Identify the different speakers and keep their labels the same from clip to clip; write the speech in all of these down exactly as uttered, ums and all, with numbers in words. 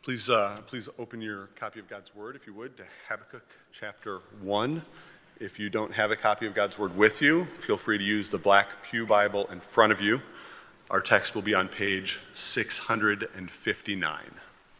Speaker 1: Please, uh, please open your copy of God's Word, if you would, to Habakkuk chapter one. If you don't have a copy of God's Word with you, feel free to use the black pew Bible in front of you. Our text will be on page six hundred fifty-nine.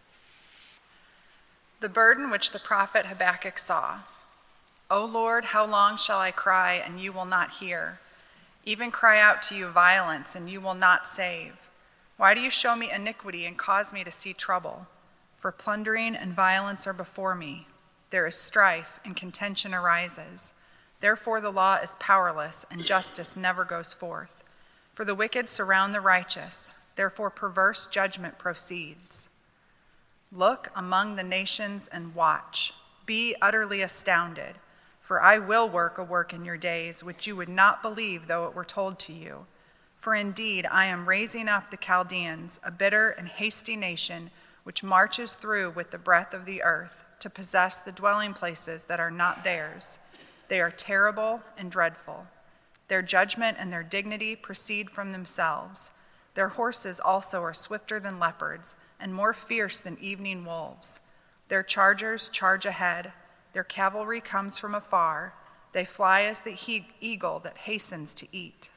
Speaker 2: The burden which the prophet Habakkuk saw. O Lord, how long shall I cry, and you will not hear? Even cry out to you violence, and you will not save. Why do you show me iniquity and cause me to see trouble? For plundering and violence are before me. There is strife, and contention arises. Therefore the law is powerless, and justice never goes forth. For the wicked surround the righteous. Therefore perverse judgment proceeds. Look among the nations and watch. Be utterly astounded. For I will work a work in your days, which you would not believe though it were told to you. For indeed I am raising up the Chaldeans, a bitter and hasty nation, which marches through with the breadth of the earth, to possess the dwelling places that are not theirs. They are terrible and dreadful. Their judgment and their dignity proceed from themselves. Their horses also are swifter than leopards, and more fierce than evening wolves. Their chargers charge ahead. Their cavalry comes from afar. They fly as the he- eagle that hastens to eat.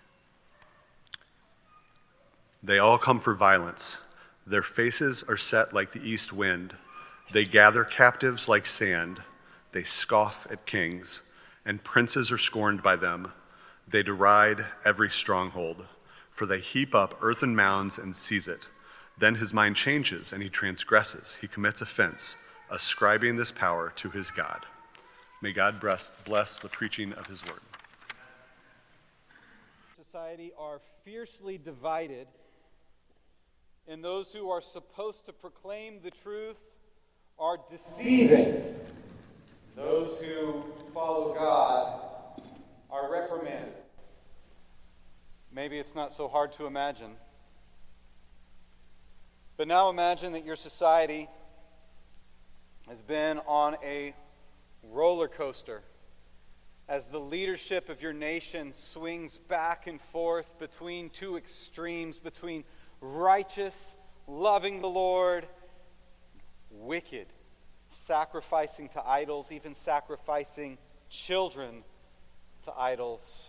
Speaker 1: They all come for violence. Their faces are set like the east wind. They gather captives like sand. They scoff at kings, and princes are scorned by them. They deride every stronghold, for they heap up earthen mounds and seize it. Then his mind changes, and he transgresses. He commits offense, ascribing this power to his God. May God bless the preaching of his word.
Speaker 3: Society are fiercely divided, and those who are supposed to proclaim the truth are deceiving. Those who follow God are reprimanded. Maybe it's not so hard to imagine. But now imagine that your society has been on a roller coaster as the leadership of your nation swings back and forth between two extremes, between righteous, loving the Lord, wicked, sacrificing to idols, even sacrificing children to idols.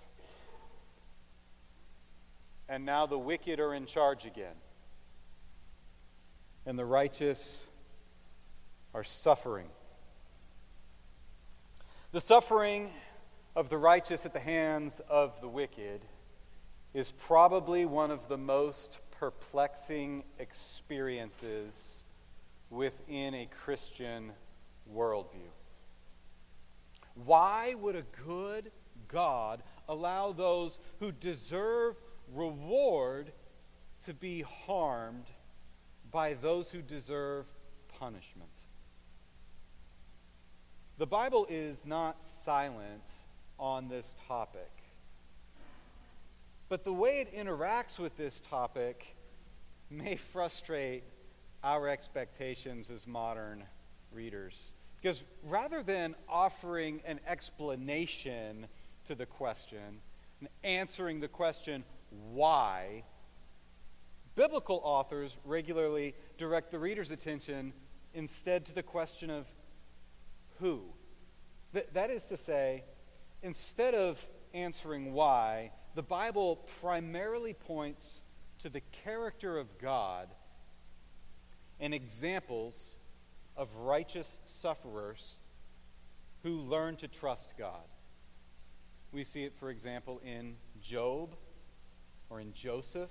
Speaker 3: And now the wicked are in charge again. And the righteous are suffering. The suffering of the righteous at the hands of the wicked is probably one of the most perplexing experiences within a Christian worldview. Why would a good God allow those who deserve reward to be harmed by those who deserve punishment? The Bible is not silent on this topic. But the way it interacts with this topic may frustrate our expectations as modern readers. Because rather than offering an explanation to the question and answering the question, why, biblical authors regularly direct the reader's attention instead to the question of who. Th- that is to say, instead of answering why, the Bible primarily points to the character of God and examples of righteous sufferers who learn to trust God. We see it, for example, in Job or in Joseph.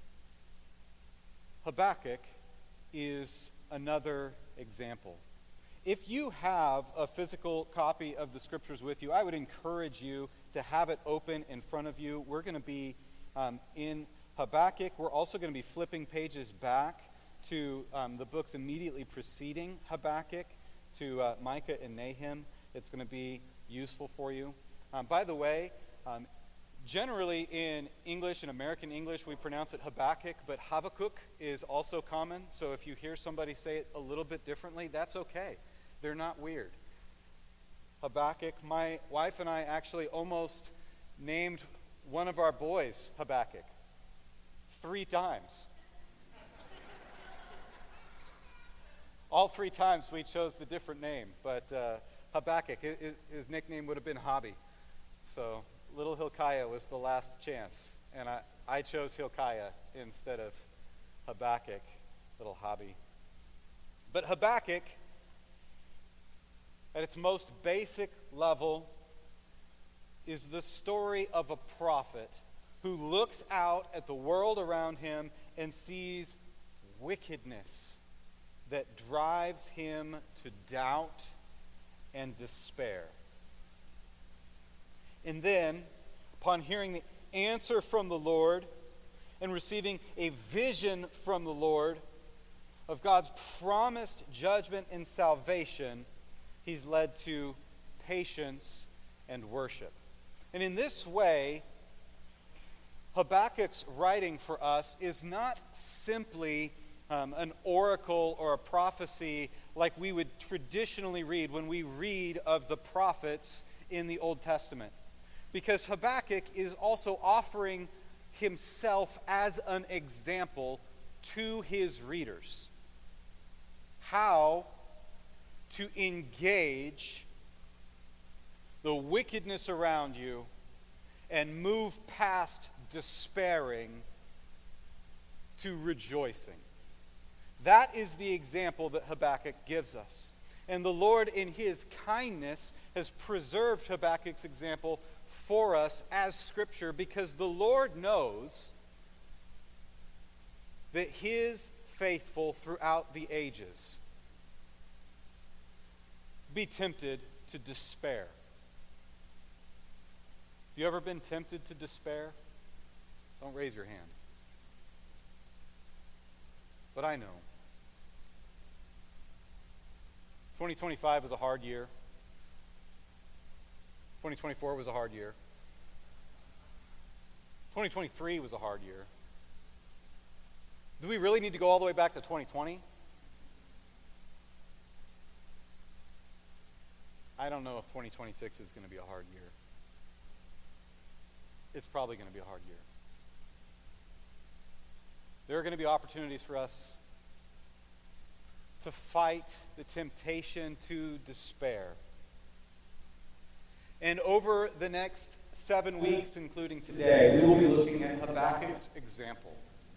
Speaker 3: Habakkuk is another example. If you have a physical copy of the scriptures with you, I would encourage you to have it open in front of you. We're going to be um, in Habakkuk. We're also going to be flipping pages back to um, the books immediately preceding Habakkuk, to uh, Micah and Nahum. It's going to be useful for you. Um, by the way, um, generally in English, in American English, we pronounce it Habakkuk, but Habakkuk is also common. So if you hear somebody say it a little bit differently, that's okay. They're not weird. Habakkuk, my wife and I actually almost named one of our boys Habakkuk three times. all three times we chose the different name, but uh, Habakkuk, his, his nickname would have been Hobby. So little Hilkiah was the last chance, and I, I chose Hilkiah instead of Habakkuk, little Hobby. But Habakkuk, at its most basic level, is the story of a prophet who looks out at the world around him and sees wickedness that drives him to doubt and despair. And then, upon hearing the answer from the Lord and receiving a vision from the Lord of God's promised judgment and salvation, he's led to patience and worship. And in this way, Habakkuk's writing for us is not simply um, an oracle or a prophecy like we would traditionally read when we read of the prophets in the Old Testament. Because Habakkuk is also offering himself as an example to his readers. How to engage the wickedness around you and move past despairing to rejoicing. That is the example that Habakkuk gives us. And the Lord, in his kindness, has preserved Habakkuk's example for us as Scripture, because the Lord knows that his faithful throughout the ages be tempted to despair. Have you ever been tempted to despair? Don't raise your hand. But I know. twenty twenty-five was a hard year. twenty twenty-four was a hard year. twenty twenty-three was a hard year. Do we really need to go all the way back to twenty twenty? I don't know if twenty twenty-six is going to be a hard year. It's probably going to be a hard year. There are going to be opportunities for us to fight the temptation to despair. And over the next seven weeks, including today, we will be looking at Habakkuk's example.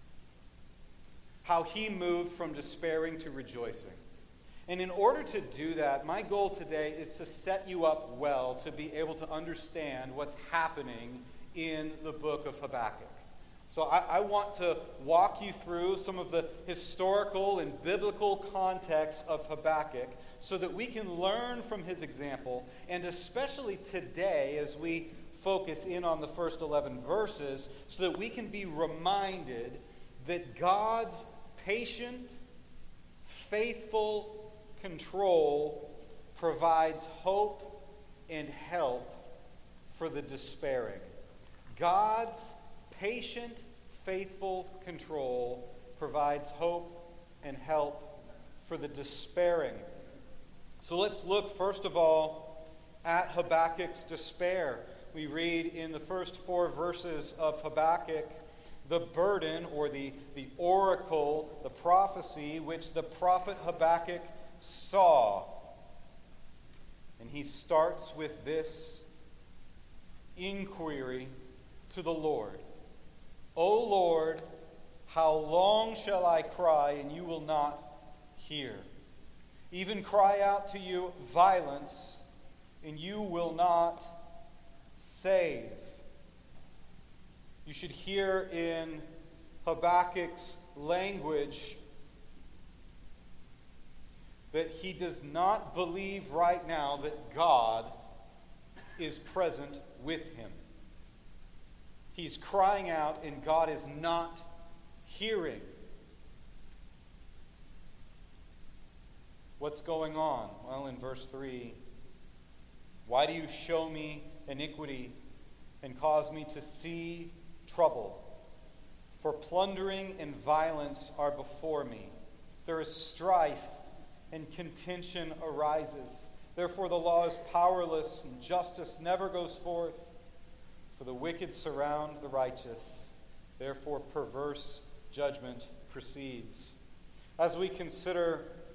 Speaker 3: How he moved from despairing to rejoicing. And in order to do that, my goal today is to set you up well to be able to understand what's happening in the book of Habakkuk. So I, I want to walk you through some of the historical and biblical context of Habakkuk so that we can learn from his example, and especially today as we focus in on the first eleven verses, so that we can be reminded that God's patient, faithful control provides hope and help for the despairing. God's patient, faithful control provides hope and help for the despairing. So let's look first of all at Habakkuk's despair. We read in the first four verses of Habakkuk the burden or the, the oracle, the prophecy which the prophet Habakkuk saw. And he starts with this inquiry to the Lord. O Lord, how long shall I cry and you will not hear? Even cry out to you violence and you will not save. You should hear in Habakkuk's language that he does not believe right now that God is present with him. He's crying out and God is not hearing. What's going on? Well, in verse three, why do you show me iniquity and cause me to see trouble? For plundering and violence are before me. There is strife and contention arises. Therefore the law is powerless and justice never goes forth. For the wicked surround the righteous. Therefore perverse judgment proceeds. As we consider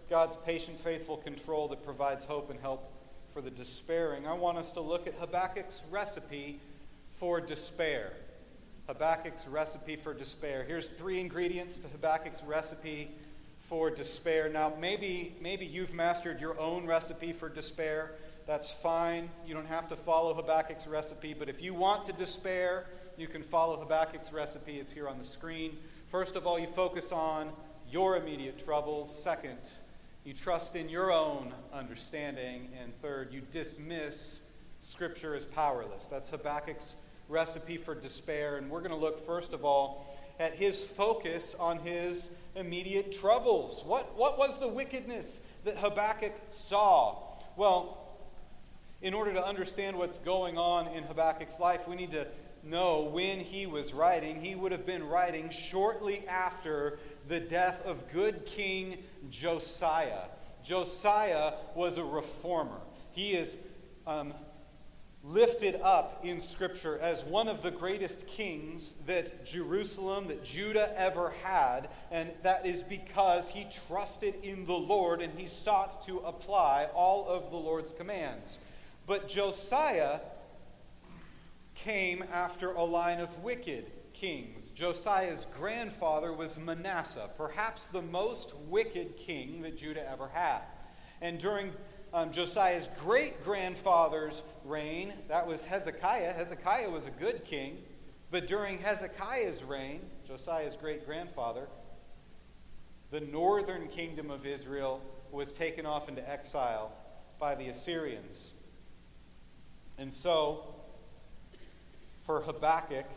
Speaker 3: God's patient, faithful control that provides hope and help for the despairing, I want us to look at Habakkuk's recipe for despair. Habakkuk's recipe for despair. Here's three ingredients to Habakkuk's recipe for despair. Now, maybe, maybe you've mastered your own recipe for despair. That's fine. You don't have to follow Habakkuk's recipe, but if you want to despair, you can follow Habakkuk's recipe. It's here on the screen. First of all, you focus on your immediate troubles. Second, you trust in your own understanding. And third, you dismiss Scripture as powerless. That's Habakkuk's recipe for despair. And we're going to look, first of all, at his focus on his immediate troubles. What, what was the wickedness that Habakkuk saw? Well, in order to understand what's going on in Habakkuk's life, we need to know when he was writing. He would have been writing shortly after the death of good King Josiah. Josiah was a reformer. He is um, lifted up in Scripture as one of the greatest kings that Jerusalem, that Judah ever had, and that is because he trusted in the Lord and he sought to apply all of the Lord's commands. But Josiah came after a line of wicked kings. Josiah's grandfather was Manasseh, perhaps the most wicked king that Judah ever had. And during um, Josiah's great-grandfather's reign, that was Hezekiah. Hezekiah was a good king. But during Hezekiah's reign, Josiah's great-grandfather, the northern kingdom of Israel was taken off into exile by the Assyrians. And so, for Habakkuk,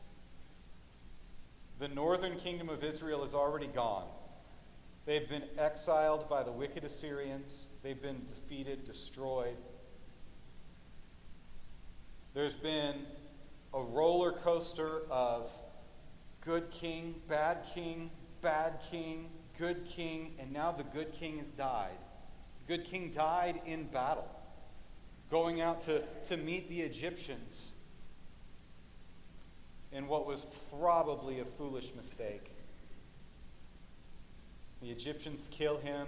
Speaker 3: the northern kingdom of Israel is already gone. They've been exiled by the wicked Assyrians. They've been defeated, destroyed. There's been a roller coaster of good king, bad king, bad king, good king, and now the good king has died. The good king died in battle, going out to, to meet the Egyptians in what was probably a foolish mistake. The Egyptians kill him,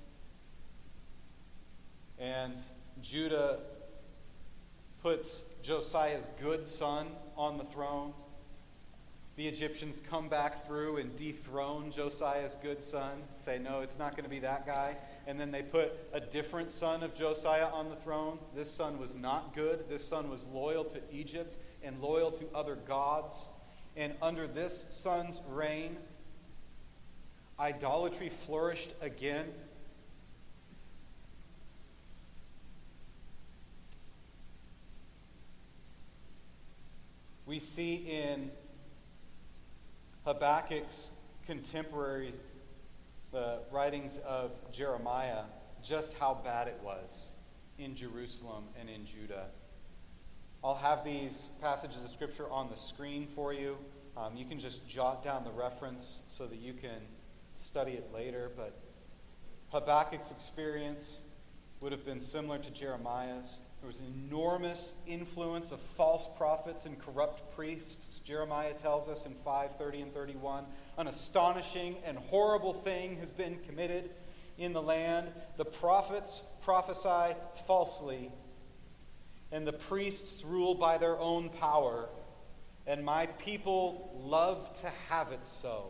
Speaker 3: and Judah puts Josiah's good son on the throne. The Egyptians come back through and dethrone Josiah's good son, say, no, it's not going to be that guy. And then they put a different son of Josiah on the throne. This son was not good. This son was loyal to Egypt and loyal to other gods. And under this son's reign, idolatry flourished again. We see in Habakkuk's contemporary, the writings of Jeremiah, just how bad it was in Jerusalem and in Judah. I'll have these passages of Scripture on the screen for you. Um, you can just jot down the reference so that you can study it later. But Habakkuk's experience would have been similar to Jeremiah's. There was an enormous influence of false prophets and corrupt priests. Jeremiah tells us in five thirty and thirty-one, an astonishing and horrible thing has been committed in the land. The prophets prophesy falsely, and the priests rule by their own power, and my people love to have it so.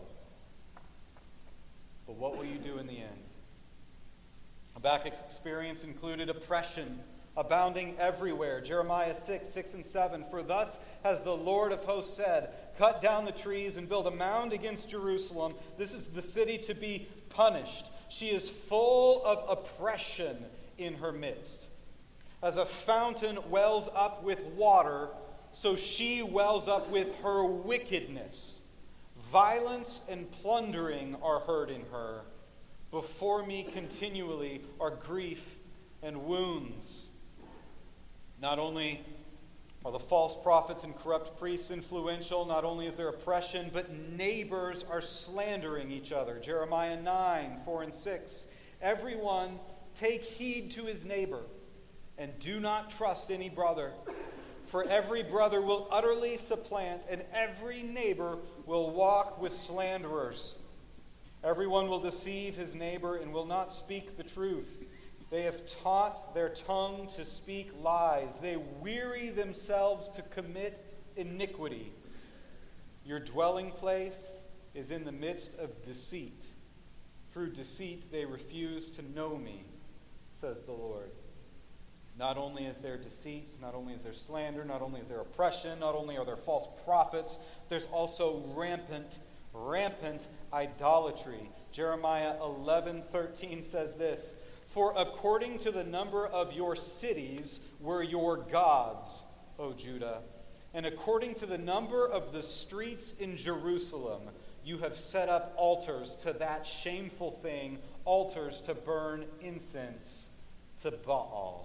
Speaker 3: But what will you do in the end? Habakkuk's experience included oppression abounding everywhere. Jeremiah six, six and seven. For thus has the Lord of hosts said, cut down the trees and build a mound against Jerusalem. This is the city to be punished. She is full of oppression in her midst. As a fountain wells up with water, so she wells up with her wickedness. Violence and plundering are heard in her. Before me continually are grief and wounds. Not only are the false prophets and corrupt priests influential, not only is there oppression, but neighbors are slandering each other. Jeremiah nine, four and six. Everyone take heed to his neighbor, and do not trust any brother. For every brother will utterly supplant, and every neighbor will walk with slanderers. Everyone will deceive his neighbor and will not speak the truth. They have taught their tongue to speak lies. They weary themselves to commit iniquity. Your dwelling place is in the midst of deceit. Through deceit they refuse to know me, says the Lord. Not only is there deceit, not only is there slander, not only is there oppression, not only are there false prophets, there's also rampant, rampant idolatry. Jeremiah eleven thirteen says this, "For according to the number of your cities were your gods, O Judah, and according to the number of the streets in Jerusalem, you have set up altars to that shameful thing, altars to burn incense to Baal."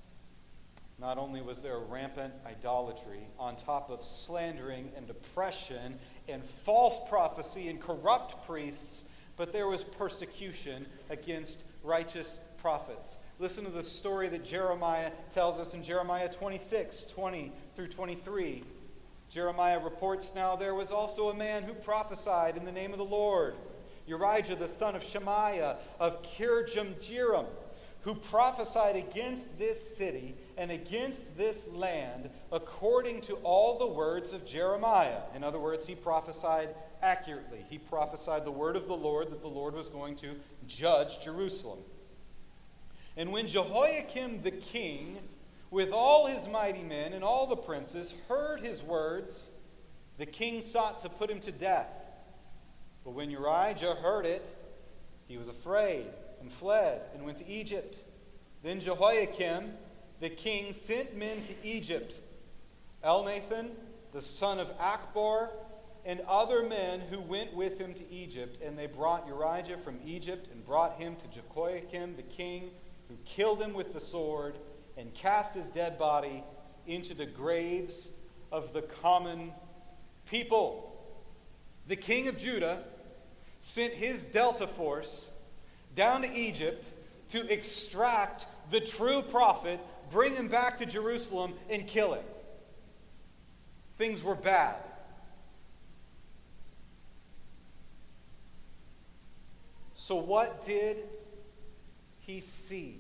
Speaker 3: Not only was there rampant idolatry on top of slandering and oppression and false prophecy and corrupt priests, but there was persecution against righteous prophets. Listen to the story that Jeremiah tells us in Jeremiah twenty-six, twenty through twenty-three. Jeremiah reports, "Now there was also a man who prophesied in the name of the Lord, Urijah the son of Shemaiah of Kirjam-jearim, who prophesied against this city and against this land according to all the words of Jeremiah." In other words, he prophesied accurately. He prophesied the word of the Lord, that the Lord was going to judge Jerusalem. "And when Jehoiakim the king, with all his mighty men and all the princes, heard his words, the king sought to put him to death. But when Urijah heard it, he was afraid and fled and went to Egypt. Then Jehoiakim the king sent men to Egypt, Elnathan the son of Akbor, and other men who went with him to Egypt. And they brought Urijah from Egypt and brought him to Jehoiakim the king, who killed him with the sword and cast his dead body into the graves of the common people. The king of Judah sent his Delta force down to Egypt to extract the true prophet, bring him back to Jerusalem, and kill him. Things were bad. So what did he see?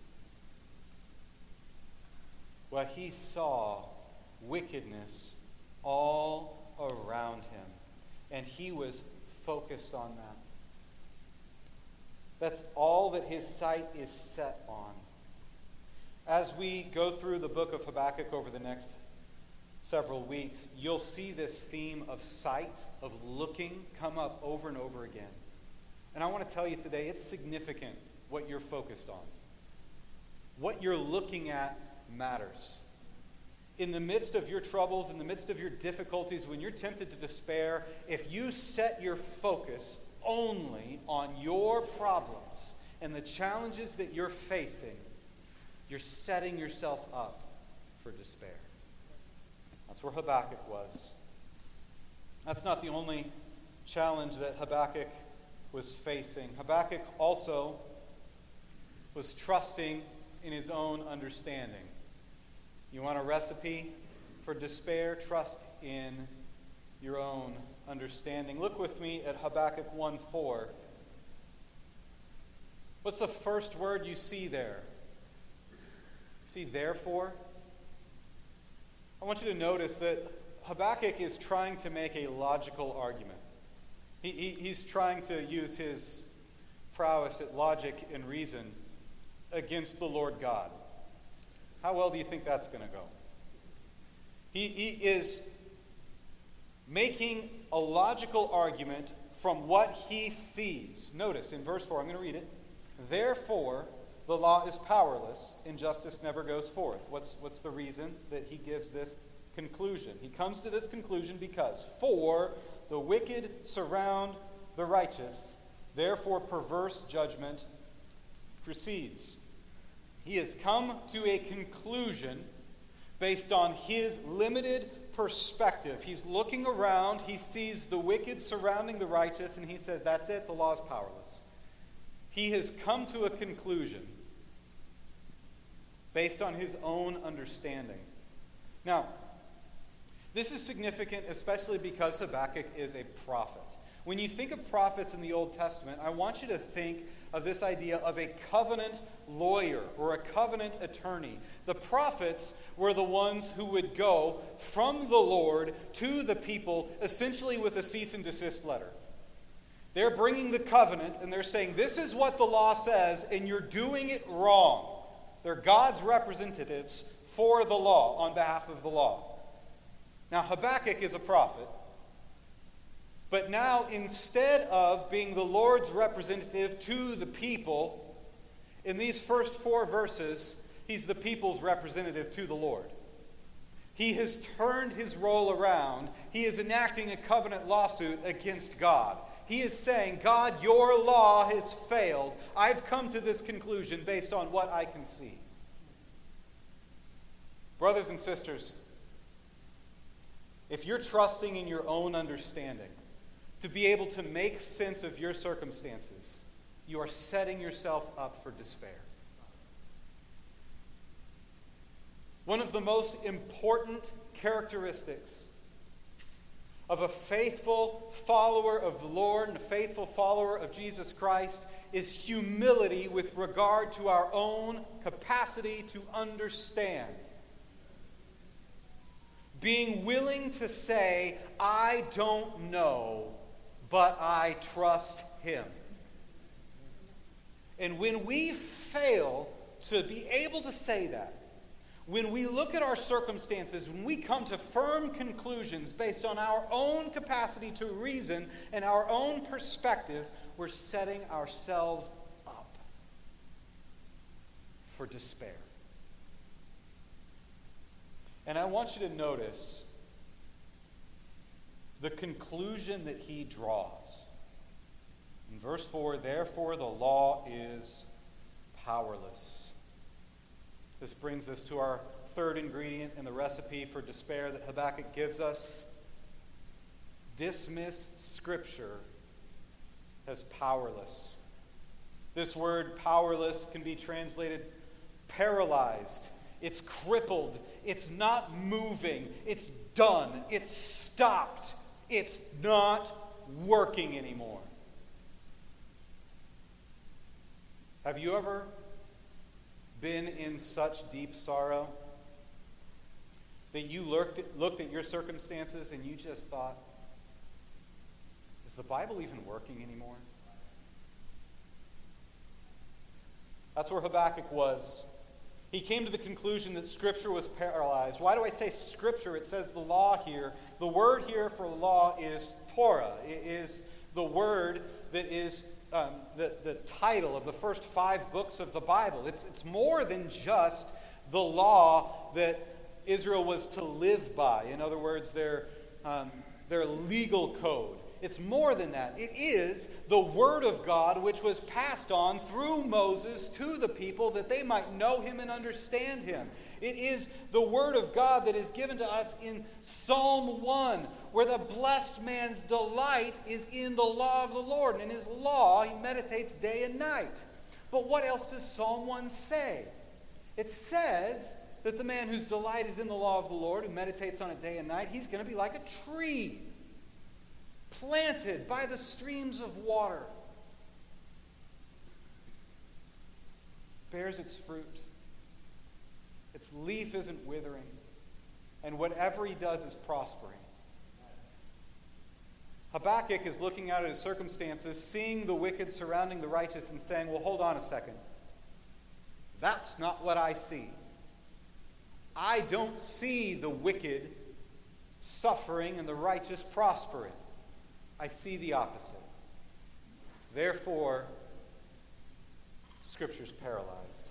Speaker 3: Well, he saw wickedness all around him, and he was focused on that. That's all that his sight is set on. As we go through the book of Habakkuk over the next several weeks, you'll see this theme of sight, of looking, come up over and over again. And I want to tell you today, it's significant what you're focused on. What you're looking at matters. In the midst of your troubles, in the midst of your difficulties, when you're tempted to despair, if you set your focus only on your problems and the challenges that you're facing, you're setting yourself up for despair. That's where Habakkuk was. That's not the only challenge that Habakkuk was facing. Habakkuk also was trusting in his own understanding. You want a recipe for despair? Trust in your own understanding. Look with me at Habakkuk one four. What's the first word you see there? See, therefore? I want you to notice that Habakkuk is trying to make a logical argument. He, he, he's trying to use his prowess at logic and reason against the Lord God. How well do you think that's going to go? He, he is making a logical argument from what he sees. Notice in verse four, I'm going to read it. Therefore, the law is powerless and justice never goes forth. What's, what's the reason that he gives this conclusion? He comes to this conclusion because, for the wicked surround the righteous, therefore perverse judgment proceeds. He has come to a conclusion based on his limited perspective. He's looking around, he sees the wicked surrounding the righteous, and he says, that's it, the law is powerless. He has come to a conclusion based on his own understanding. Now, this is significant, especially because Habakkuk is a prophet. When you think of prophets in the Old Testament, I want you to think of this idea of a covenant lawyer or a covenant attorney. The prophets were the ones who would go from the Lord to the people, essentially with a cease and desist letter. They're bringing the covenant and they're saying, this is what the law says, and you're doing it wrong. They're God's representatives for the law, on behalf of the law. Now, Habakkuk is a prophet, but now instead of being the Lord's representative to the people, in these first four verses, he's the people's representative to the Lord. He has turned his role around. He is enacting a covenant lawsuit against God. He is saying, God, your law has failed. I've come to this conclusion based on what I can see. Brothers and sisters, if you're trusting in your own understanding to be able to make sense of your circumstances, you are setting yourself up for despair. One of the most important characteristics of a faithful follower of the Lord and a faithful follower of Jesus Christ is humility with regard to our own capacity to understand. Being willing to say, I don't know, but I trust him. And when we fail to be able to say that, when we look at our circumstances, when we come to firm conclusions based on our own capacity to reason and our own perspective, we're setting ourselves up for despair. And I want you to notice the conclusion that he draws. In verse four, therefore the law is powerless. This brings us to our third ingredient in the recipe for despair that Habakkuk gives us. Dismiss Scripture as powerless. This word powerless can be translated paralyzed. It's crippled. It's not moving. It's done. It's stopped. It's not working anymore. Have you ever been in such deep sorrow that you looked at, looked at your circumstances and you just thought, is the Bible even working anymore? That's where Habakkuk was. He came to the conclusion that Scripture was paralyzed. Why do I say Scripture? It says the law here. The word here for law is Torah. It is the word that is um, the, the title of the first five books of the Bible. It's, it's more than just the law that Israel was to live by. In other words, their, um, their legal code. It's more than that. It is the Word of God which was passed on through Moses to the people that they might know Him and understand Him. It is the Word of God that is given to us in Psalm one, where the blessed man's delight is in the law of the Lord. And in His law he meditates day and night. But what else does Psalm one say? It says that the man whose delight is in the law of the Lord, who meditates on it day and night, he's going to be like a tree planted by the streams of water, bears its fruit, its leaf isn't withering, and whatever he does is prospering. Habakkuk is looking out at his circumstances, seeing the wicked surrounding the righteous, and saying, well, hold on a second. That's not what I see. I don't see the wicked suffering and the righteous prospering. I see the opposite. Therefore, Scripture's paralyzed.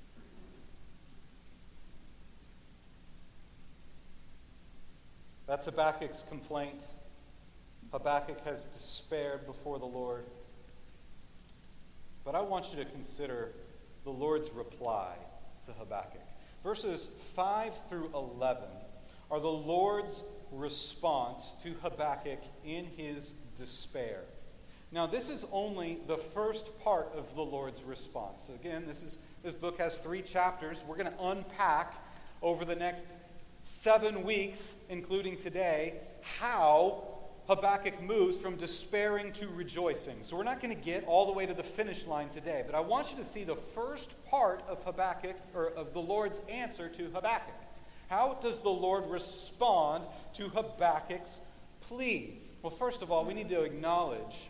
Speaker 3: That's Habakkuk's complaint. Habakkuk has despaired before the Lord. But I want you to consider the Lord's reply to Habakkuk. Verses five through eleven are the Lord's response to Habakkuk in his despair. Now, this is only the first part of the Lord's response. Again, this is this book has three chapters. We're going to unpack over the next seven weeks, including today, how Habakkuk moves from despairing to rejoicing. So we're not going to get all the way to the finish line today, but I want you to see the first part of Habakkuk, or of the Lord's answer to Habakkuk. How does the Lord respond to Habakkuk's plea? Well, first of all, we need to acknowledge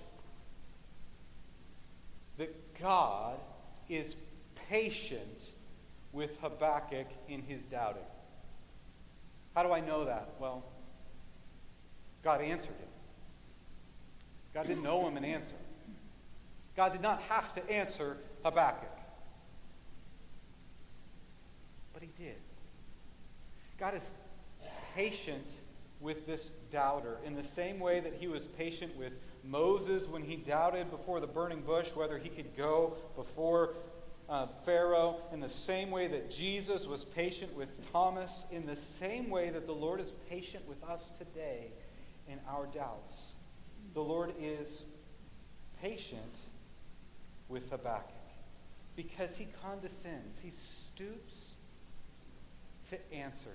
Speaker 3: that God is patient with Habakkuk in his doubting. How do I know that? Well, God answered him. God didn't owe him an answer. God did not have to answer Habakkuk. But he did. God is patient with this doubter in the same way that he was patient with Moses when he doubted before the burning bush whether he could go before uh, Pharaoh, in the same way that Jesus was patient with Thomas, in the same way that the Lord is patient with us today in our doubts. The Lord is patient with Habakkuk because he condescends. He stoops to answer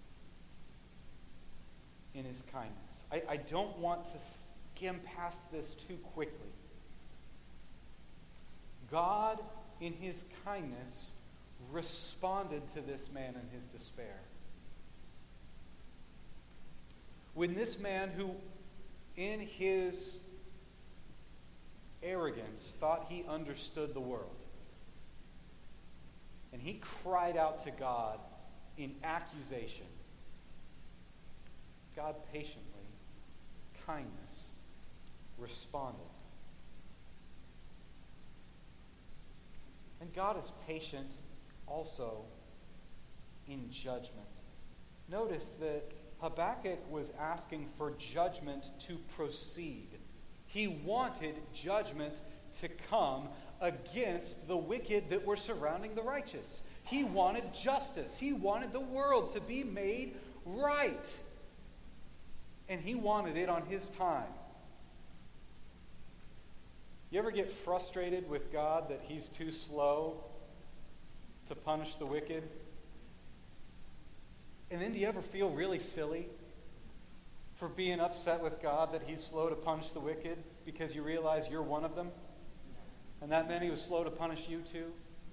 Speaker 3: him in his kindness. I, I don't want to skim past this too quickly. God, in his kindness, responded to this man in his despair. When this man who, in his arrogance, thought he understood the world, and he cried out to God in accusation, God patiently, kindness, responded. And God is patient also in judgment. Notice that Habakkuk was asking for judgment to proceed. He wanted judgment to come against the wicked that were surrounding the righteous. He wanted justice. He wanted the world to be made right. And he wanted it on his time. You ever get frustrated with God that he's too slow to punish the wicked? And then do you ever feel really silly for being upset with God that he's slow to punish the wicked because you realize you're one of them? And that meant he was slow to punish you too?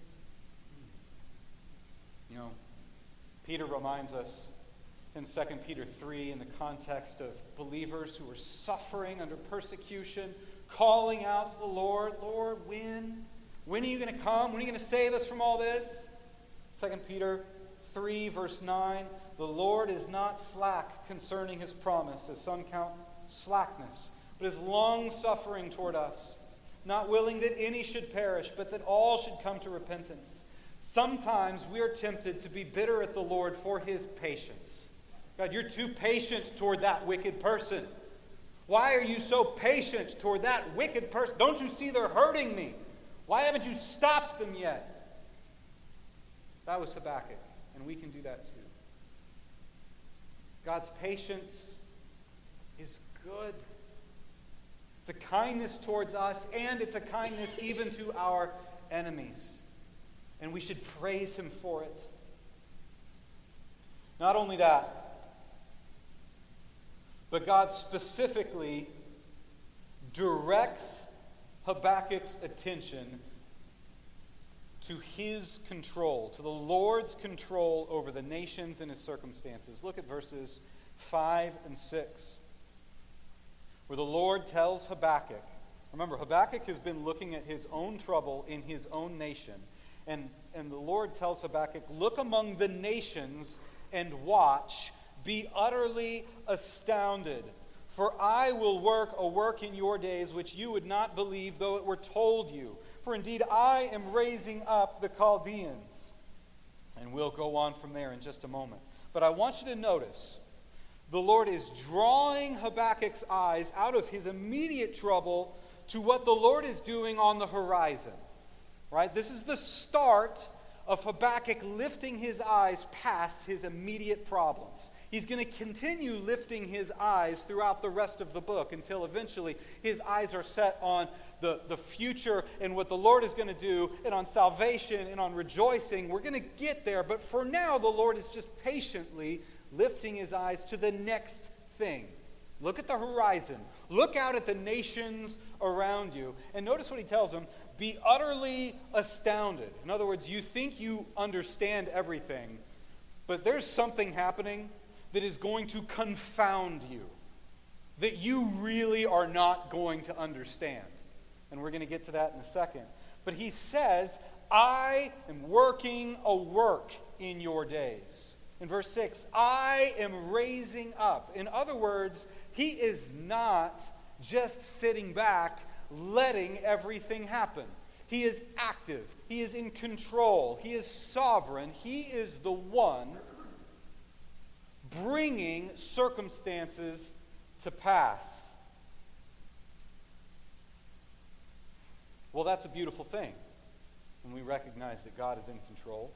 Speaker 3: You know, Peter reminds us in Second Peter three, in the context of believers who are suffering under persecution, calling out to the Lord, Lord, when? When are you going to come? When are you going to save us from all this? Second Peter three, verse nine, the Lord is not slack concerning his promise, as some count slackness, but is long-suffering toward us, not willing that any should perish, but that all should come to repentance. Sometimes we are tempted to be bitter at the Lord for his patience. God, you're too patient toward that wicked person. Why are you so patient toward that wicked person? Don't you see they're hurting me? Why haven't you stopped them yet? That was Habakkuk, and we can do that too. God's patience is good. It's a kindness towards us, and it's a kindness even to our enemies. And we should praise him for it. Not only that, but God specifically directs Habakkuk's attention to his control, to the Lord's control over the nations and his circumstances. Look at verses five and six, where the Lord tells Habakkuk. Remember, Habakkuk has been looking at his own trouble in his own nation. And, and the Lord tells Habakkuk, look among the nations and watch. Be utterly astounded, for I will work a work in your days which you would not believe, though it were told you. For indeed I am raising up the Chaldeans. And we'll go on from there in just a moment. But I want you to notice, the Lord is drawing Habakkuk's eyes out of his immediate trouble to what the Lord is doing on the horizon. Right? This is the start of Habakkuk lifting his eyes past his immediate problems. He's going to continue lifting his eyes throughout the rest of the book until eventually his eyes are set on the, the future and what the Lord is going to do, and on salvation and on rejoicing. We're going to get there, but for now the Lord is just patiently lifting his eyes to the next thing, Look at the horizon. Look out at the nations around you. And notice what he tells them. Be utterly astounded. In other words, you think you understand everything, but there's something happening that is going to confound you, that you really are not going to understand. And we're going to get to that in a second. But he says, I am working a work in your days. In verse six, I am raising up. In other words, he is not just sitting back, letting everything happen. He is active. He is in control. He is sovereign. He is the one bringing circumstances to pass. Well, that's a beautiful thing when we recognize that God is in control.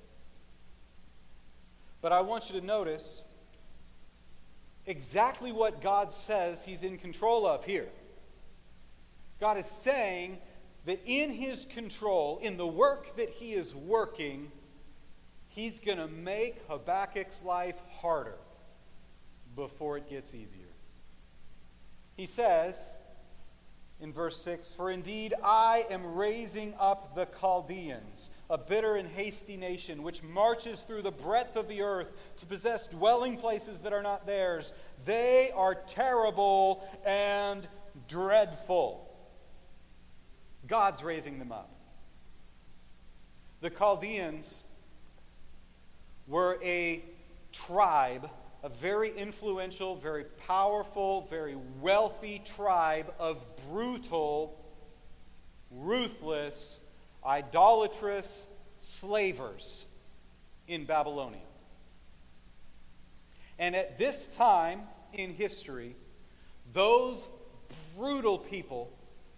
Speaker 3: But I want you to notice exactly what God says he's in control of here. God is saying that in his control, in the work that he is working, he's going to make Habakkuk's life harder before it gets easier. He says in verse six, for indeed I am raising up the Chaldeans, a bitter and hasty nation, which marches through the breadth of the earth to possess dwelling places that are not theirs. They are terrible and dreadful. God's raising them up. The Chaldeans were a tribe, a very influential, very powerful, very wealthy tribe of brutal, ruthless, idolatrous slavers in Babylonia. And at this time in history, those brutal people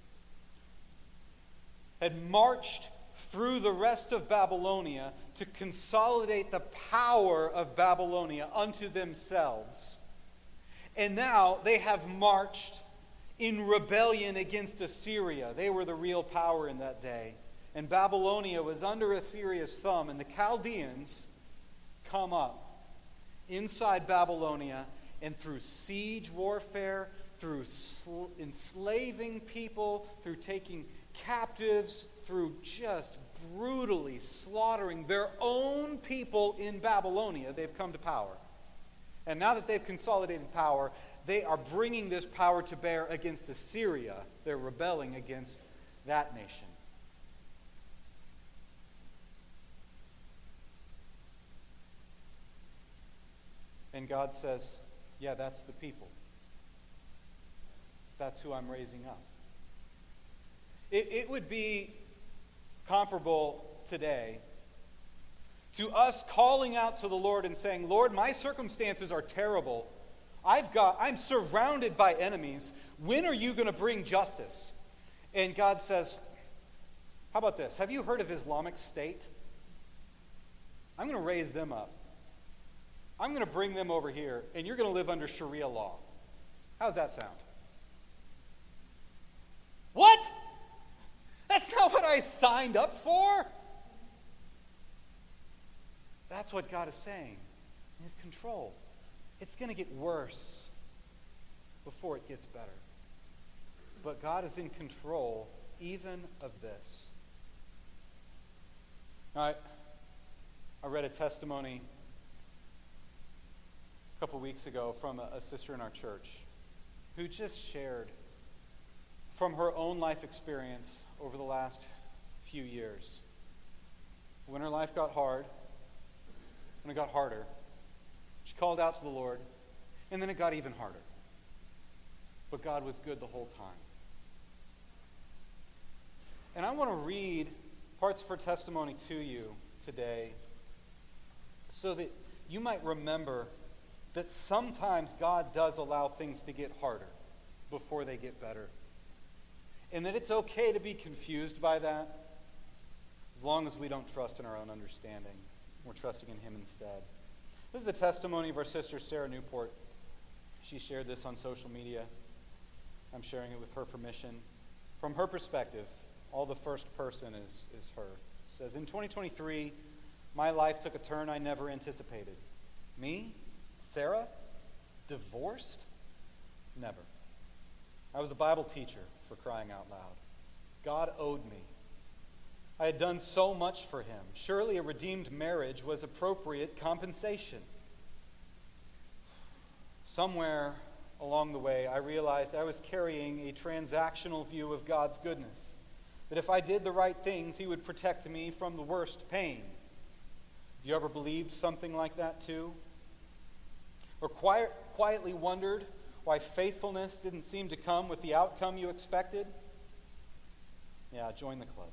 Speaker 3: had marched through the rest of Babylonia to consolidate the power of Babylonia unto themselves. And now they have marched in rebellion against Assyria. They were the real power in that day. And Babylonia was under Assyria's thumb, and the Chaldeans come up inside Babylonia, and through siege warfare, through sl- enslaving people, through taking captives, through just brutally slaughtering their own people in Babylonia, they've come to power. And now that they've consolidated power, they are bringing this power to bear against Assyria. They're rebelling against that nation. And God says, yeah, that's the people. That's who I'm raising up. It, it would be comparable today to us calling out to the Lord and saying, Lord, my circumstances are terrible. I've got, I'm surrounded by enemies. When are you going to bring justice? And God says, how about this? Have you heard of Islamic State? I'm going to raise them up. I'm going to bring them over here, and you're going to live under Sharia law. How's that sound? What? That's not what I signed up for. That's what God is saying. In his control. It's going to get worse before it gets better. But God is in control even of this. Now, I, I read a testimony a couple weeks ago from a, a sister in our church who just shared from her own life experience over the last few years. When her life got hard, when it got harder, she called out to the Lord, and then it got even harder. But God was good the whole time. And I want to read parts of her testimony to you today so that you might remember that sometimes God does allow things to get harder before they get better. And that it's okay to be confused by that as long as we don't trust in our own understanding. We're trusting in him instead. This is the testimony of our sister Sarah Newport. She shared this on social media. I'm sharing it with her permission. From her perspective, all the first person is, is her. She says, in twenty twenty-three, my life took a turn I never anticipated. Me? Sarah? Divorced? Never. I was a Bible teacher, for crying out loud. God owed me. I had done so much for him. Surely a redeemed marriage was appropriate compensation. Somewhere along the way, I realized I was carrying a transactional view of God's goodness. That if I did the right things, he would protect me from the worst pain. Have you ever believed something like that too? Or quiet, quietly wondered why faithfulness didn't seem to come with the outcome you expected? Yeah, join the club.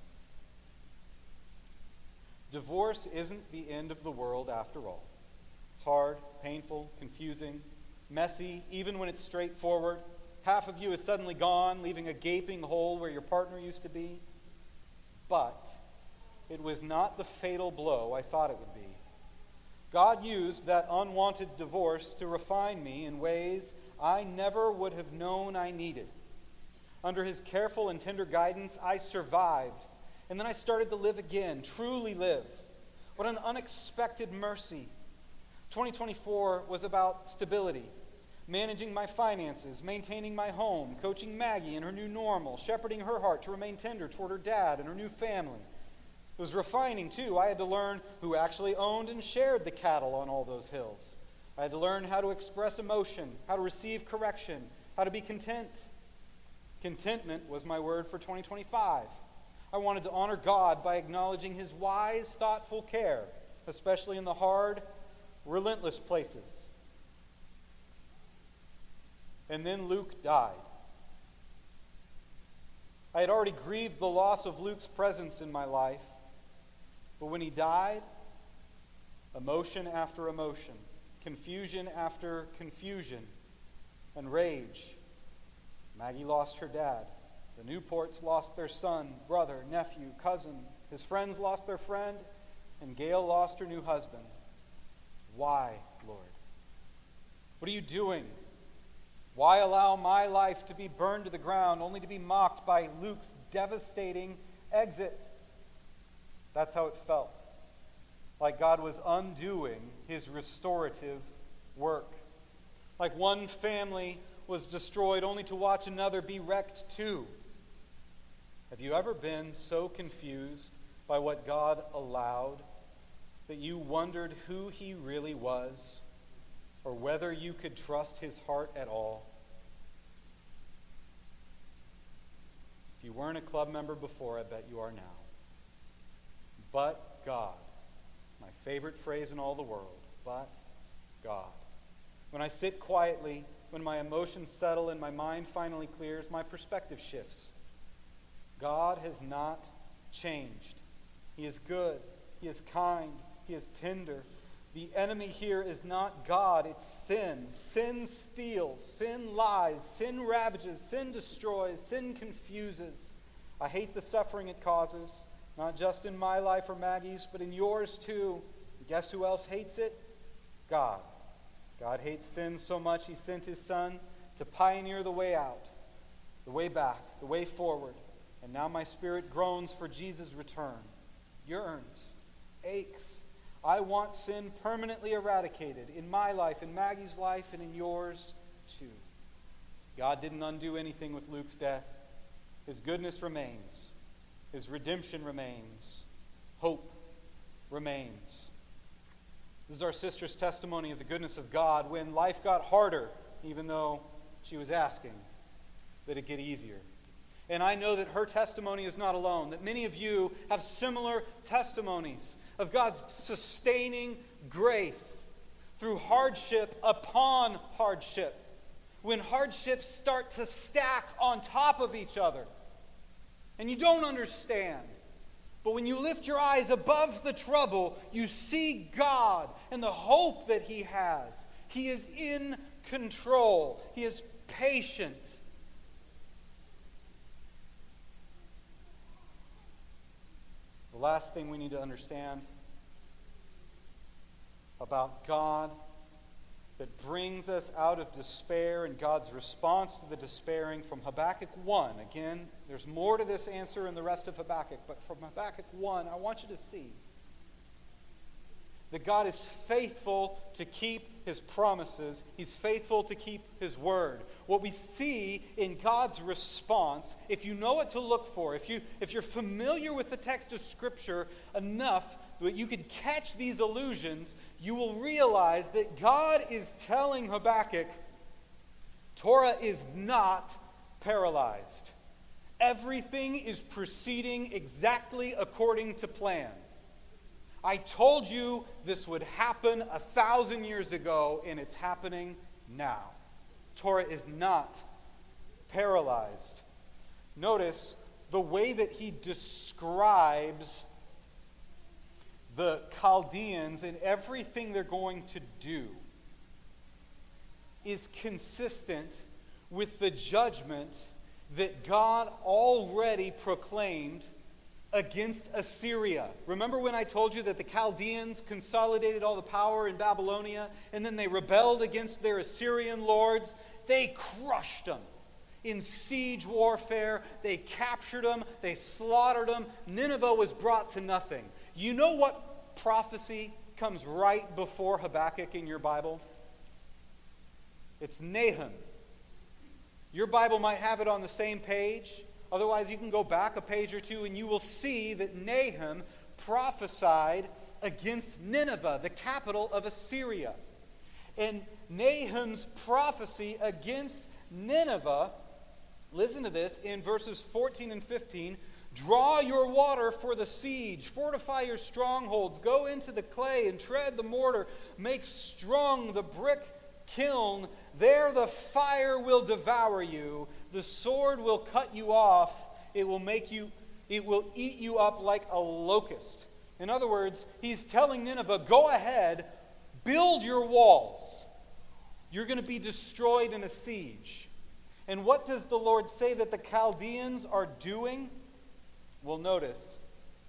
Speaker 3: Divorce isn't the end of the world after all. It's hard, painful, confusing, messy, even when it's straightforward. Half of you is suddenly gone, leaving a gaping hole where your partner used to be. But it was not the fatal blow I thought it would be. God used that unwanted divorce to refine me in ways I never would have known I needed. Under his careful and tender guidance, I survived. And then I started to live again, truly live. What an unexpected mercy. twenty twenty-four was about stability, managing my finances, maintaining my home, coaching Maggie in her new normal, shepherding her heart to remain tender toward her dad and her new family. It was refining, too. I had to learn who actually owned and shared the cattle on all those hills. I had to learn how to express emotion, how to receive correction, how to be content. Contentment was my word for twenty twenty-five. I wanted to honor God by acknowledging his wise, thoughtful care, especially in the hard, relentless places. And then Luke died. I had already grieved the loss of Luke's presence in my life, but when he died, emotion after emotion, confusion after confusion, and rage. Maggie lost her dad. The Newports lost their son, brother, nephew, cousin. His friends lost their friend, and Gail lost her new husband. Why, Lord? What are you doing? Why allow my life to be burned to the ground only to be mocked by Luke's devastating exit? That's how it felt. Like God was undoing his restorative work. Like one family was destroyed only to watch another be wrecked too. Have you ever been so confused by what God allowed that you wondered who he really was or whether you could trust his heart at all? If you weren't a club member before, I bet you are now. But God, my favorite phrase in all the world, but God. When I sit quietly, when my emotions settle and my mind finally clears, my perspective shifts. God has not changed. He is good. He is kind. He is tender. The enemy here is not God, it's sin. Sin steals. Sin lies. Sin ravages. Sin destroys. Sin confuses. I hate the suffering it causes, not just in my life or Maggie's, but in yours too. And guess who else hates it? God. God hates sin so much he sent his son to pioneer the way out, the way back, the way forward. And now my spirit groans for Jesus' return, yearns, aches. I want sin permanently eradicated in my life, in Maggie's life, and in yours too. God didn't undo anything with Luke's death. His goodness remains. His redemption remains. Hope remains. This is our sister's testimony of the goodness of God when life got harder, even though she was asking that it get easier. And I know that her testimony is not alone, that many of you have similar testimonies of God's sustaining grace through hardship upon hardship. When hardships start to stack on top of each other, and you don't understand. But when you lift your eyes above the trouble, you see God and the hope that he has. He is in control. He is patient. The last thing we need to understand about God that brings us out of despair and God's response to the despairing from Habakkuk one. Again, there's more to this answer in the rest of Habakkuk, but from Habakkuk one, I want you to see that God is faithful to keep his promises. He's faithful to keep his word. What we see in God's response, if you know what to look for, if, you, if you're familiar with the text of Scripture enough that you can catch these allusions, you will realize that God is telling Habakkuk, Torah is not paralyzed. Everything is proceeding exactly according to plan. I told you this would happen a thousand years ago, and it's happening now. Torah is not paralyzed. Notice the way that he describes the Chaldeans and everything they're going to do is consistent with the judgment that God already proclaimed against Assyria. Remember when I told you that the Chaldeans consolidated all the power in Babylonia, and then they rebelled against their Assyrian lords? They crushed them in siege warfare. They captured them. They slaughtered them. Nineveh was brought to nothing. You know what prophecy comes right before Habakkuk in your Bible? It's Nahum. Your Bible might have it on the same page. Otherwise, you can go back a page or two and you will see that Nahum prophesied against Nineveh, the capital of Assyria. And Nahum's prophecy against Nineveh, listen to this, in verses fourteen and fifteen, draw your water for the siege, fortify your strongholds, go into the clay and tread the mortar, make strong the brick kiln, there the fire will devour you, the sword will cut you off, it will make you, it will eat you up like a locust. In other words, he's telling Nineveh, go ahead, build your walls. You're going to be destroyed in a siege. And what does the Lord say that the Chaldeans are doing? Well, notice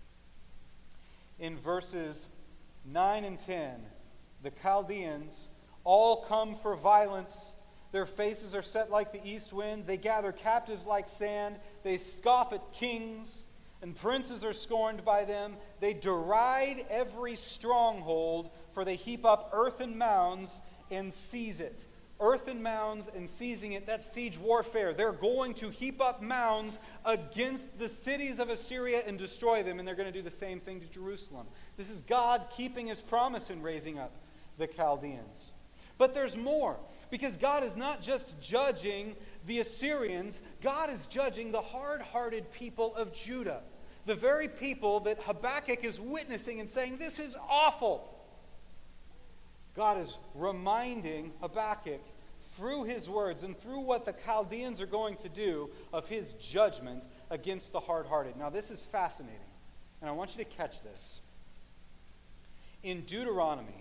Speaker 3: in verses nine and ten, the Chaldeans all come for violence. Their faces are set like the east wind. They gather captives like sand. They scoff at kings, and princes are scorned by them. They deride every stronghold, for they heap up earthen mounds and seize it. Earthen mounds and seizing it, that's siege warfare. They're going to heap up mounds against the cities of Assyria and destroy them, and they're going to do the same thing to Jerusalem. This is God keeping his promise in raising up the Chaldeans. But there's more, because God is not just judging the Assyrians, God is judging the hard-hearted people of Judah. The very people that Habakkuk is witnessing and saying, this is awful. God is reminding Habakkuk through his words and through what the Chaldeans are going to do of his judgment against the hard-hearted. Now this is fascinating, and I want you to catch this. In Deuteronomy,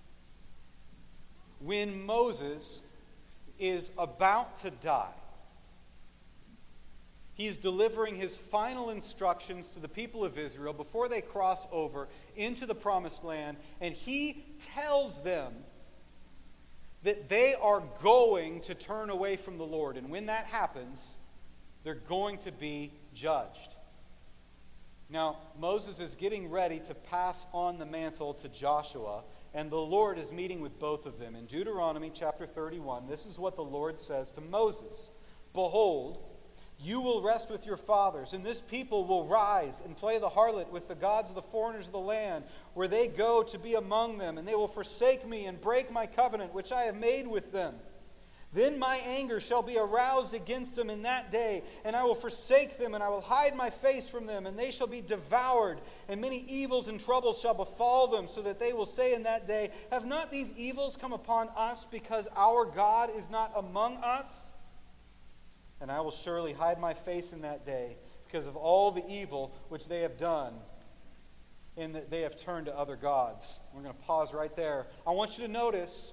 Speaker 3: when Moses is about to die, he is delivering his final instructions to the people of Israel before they cross over into the promised land, and he tells them that they are going to turn away from the Lord, and when that happens, they're going to be judged. Now, Moses is getting ready to pass on the mantle to Joshua, and the Lord is meeting with both of them. In Deuteronomy chapter thirty-one, this is what the Lord says to Moses. Behold, you will rest with your fathers, and this people will rise and play the harlot with the gods of the foreigners of the land, where they go to be among them, and they will forsake me and break my covenant which I have made with them. Then my anger shall be aroused against them in that day, and I will forsake them, and I will hide my face from them, and they shall be devoured, and many evils and troubles shall befall them, so that they will say in that day, have not these evils come upon us because our God is not among us? And I will surely hide my face in that day because of all the evil which they have done, and that they have turned to other gods. We're going to pause right there. I want you to notice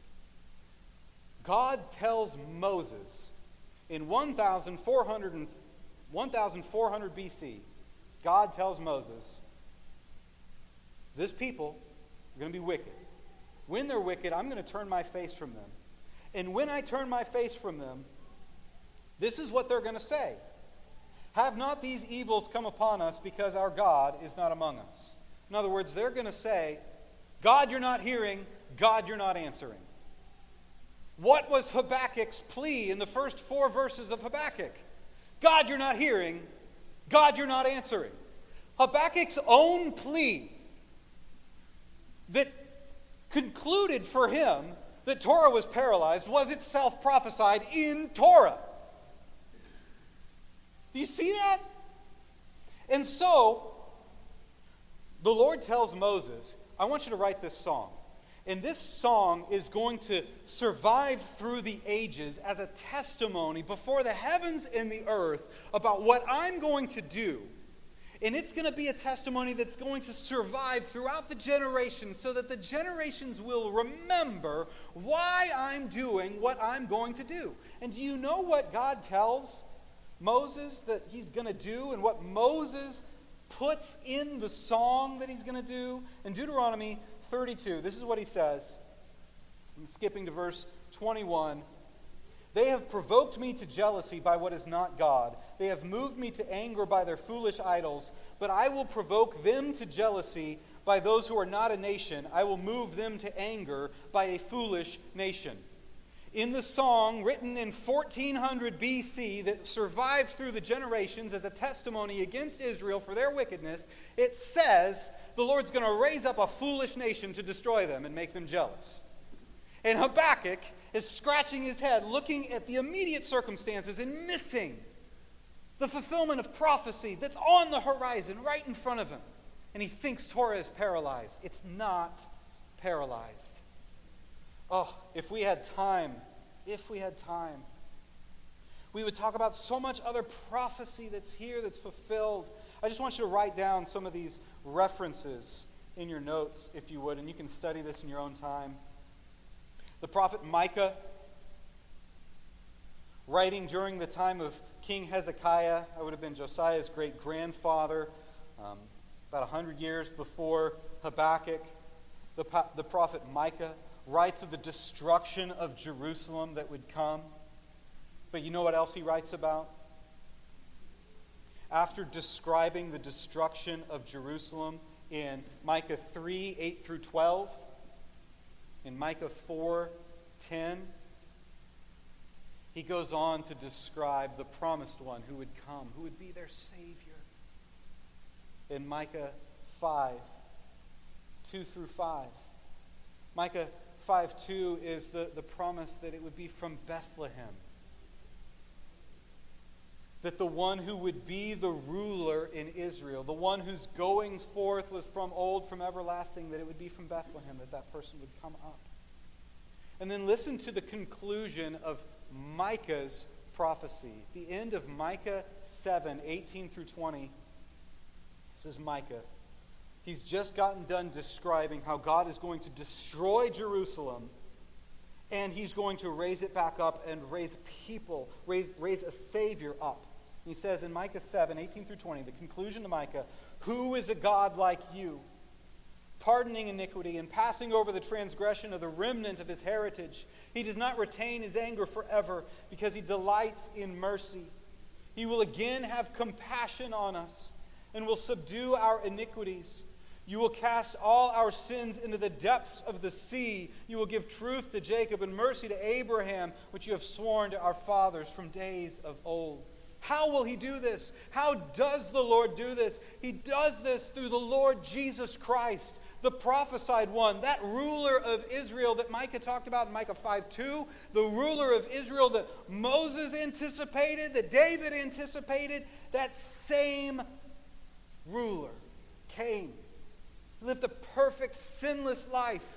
Speaker 3: God tells Moses in fourteen hundred, fourteen hundred B C, God tells Moses, this people are going to be wicked. When they're wicked, I'm going to turn my face from them. And when I turn my face from them, this is what they're going to say. Have not these evils come upon us because our God is not among us? In other words, they're going to say, God, you're not hearing. God, you're not answering. What was Habakkuk's plea in the first four verses of Habakkuk? God, you're not hearing. God, you're not answering. Habakkuk's own plea that concluded for him that Torah was paralyzed was itself prophesied in Torah. Do you see that? And so, the Lord tells Moses, I want you to write this song. And this song is going to survive through the ages as a testimony before the heavens and the earth about what I'm going to do. And it's going to be a testimony that's going to survive throughout the generations so that the generations will remember why I'm doing what I'm going to do. And do you know what God tells Moses that he's going to do and what Moses puts in the song that he's going to do? In Deuteronomy thirty-two, this is what he says. I'm skipping to verse twenty-one. They have provoked me to jealousy by what is not God. They have moved me to anger by their foolish idols. But I will provoke them to jealousy by those who are not a nation. I will move them to anger by a foolish nation. In the song written in fourteen hundred B C that survived through the generations as a testimony against Israel for their wickedness, it says the Lord's going to raise up a foolish nation to destroy them and make them jealous. And Habakkuk is scratching his head, looking at the immediate circumstances and missing the fulfillment of prophecy that's on the horizon right in front of him. And he thinks Torah is paralyzed. It's not paralyzed. Oh, if we had time, if we had time, we would talk about so much other prophecy that's here, that's fulfilled. I just want you to write down some of these references in your notes, if you would, and you can study this in your own time. The prophet Micah, writing during the time of King Hezekiah, I would have been Josiah's great-grandfather, um, about one hundred years before Habakkuk. The, the prophet Micah writes of the destruction of Jerusalem that would come. But you know what else he writes about? After describing the destruction of Jerusalem in Micah three, eight through twelve, in Micah four, ten, he goes on to describe the promised one who would come, who would be their Savior. In Micah five, two through five. Micah five two is the, the promise that it would be from Bethlehem. That the one who would be the ruler in Israel, the one whose goings forth was from old, from everlasting, that it would be from Bethlehem, that that person would come up. And then listen to the conclusion of Micah's prophecy. The end of Micah seven, eighteen through twenty. This is Micah. He's just gotten done describing how God is going to destroy Jerusalem, and he's going to raise it back up and raise people, raise, raise a Savior up. He says in Micah seven, eighteen through twenty, the conclusion to Micah, who is a God like you, pardoning iniquity and passing over the transgression of the remnant of his heritage? He does not retain his anger forever because he delights in mercy. He will again have compassion on us and will subdue our iniquities. You will cast all our sins into the depths of the sea. You will give truth to Jacob and mercy to Abraham, which you have sworn to our fathers from days of old. How will he do this? How does the Lord do this? He does this through the Lord Jesus Christ, the prophesied one, that ruler of Israel that Micah talked about in Micah five two, the ruler of Israel that Moses anticipated, that David anticipated, that same ruler came, lived a perfect, sinless life,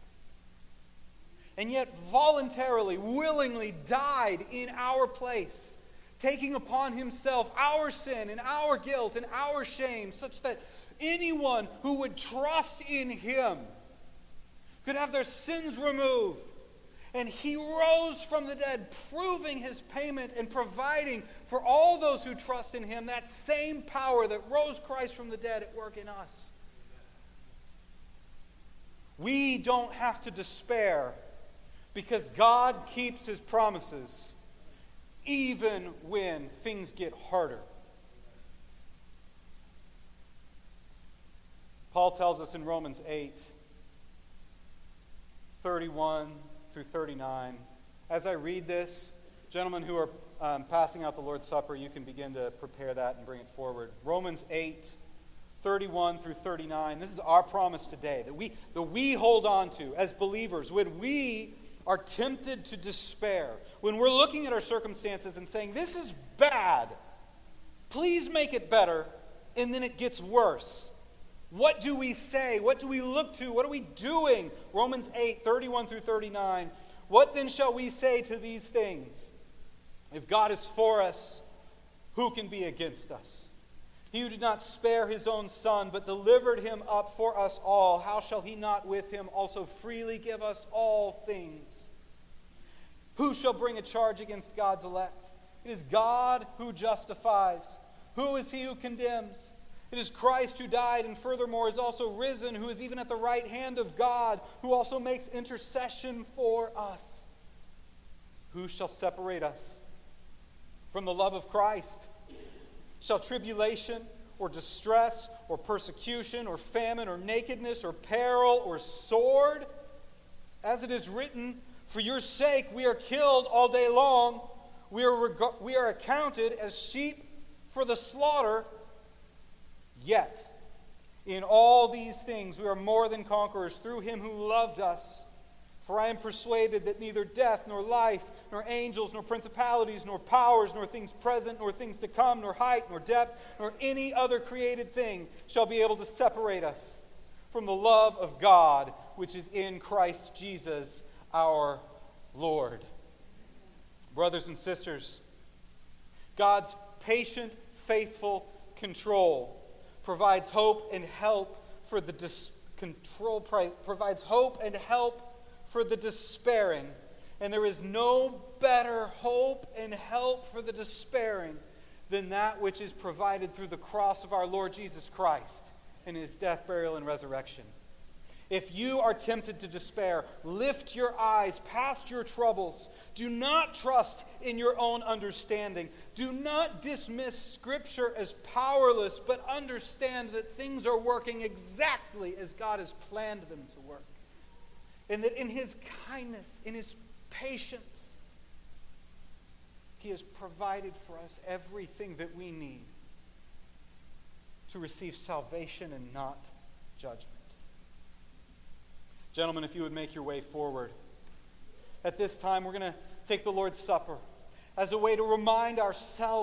Speaker 3: and yet voluntarily, willingly died in our place, taking upon himself our sin and our guilt and our shame, such that anyone who would trust in him could have their sins removed. And he rose from the dead, proving his payment and providing for all those who trust in him that same power that rose Christ from the dead at work in us. We don't have to despair because God keeps his promises even when things get harder. Paul tells us in Romans eight thirty-one through thirty-nine. As I read this, gentlemen who are um, passing out the Lord's Supper, you can begin to prepare that and bring it forward. Romans eight, thirty-one through thirty-nine. This is our promise today that we, that we hold on to as believers when we are tempted to despair, when we're looking at our circumstances and saying, this is bad, please make it better, and then it gets worse. What do we say? What do we look to? What are we doing? Romans eight, thirty-one through thirty-nine. What then shall we say to these things? If God is for us, who can be against us? He who did not spare his own son, but delivered him up for us all, how shall he not with him also freely give us all things? Who shall bring a charge against God's elect? It is God who justifies. Who is he who condemns? It is Christ who died and furthermore is also risen, who is even at the right hand of God, who also makes intercession for us. Who shall separate us from the love of Christ? Shall tribulation or distress or persecution or famine or nakedness or peril or sword? As it is written, for your sake we are killed all day long. We are, reg- we are accounted as sheep for the slaughter. Yet, in all these things we are more than conquerors through him who loved us. For I am persuaded that neither death, nor life, nor angels, nor principalities, nor powers, nor things present, nor things to come, nor height, nor depth, nor any other created thing shall be able to separate us from the love of God, which is in Christ Jesus our Lord. Brothers and sisters, God's patient, faithful control provides hope and help for the dis- control provides hope and help for the despairing. And there is no better hope and help for the despairing than that which is provided through the cross of our Lord Jesus Christ and his death, burial, and resurrection. If you are tempted to despair, lift your eyes past your troubles. Do not trust in your own understanding. Do not dismiss Scripture as powerless, but understand that things are working exactly as God has planned them to work. And that in his kindness, in his patience, he has provided for us everything that we need to receive salvation and not judgment. Gentlemen, if you would make your way forward. At this time, we're going to take the Lord's Supper as a way to remind ourselves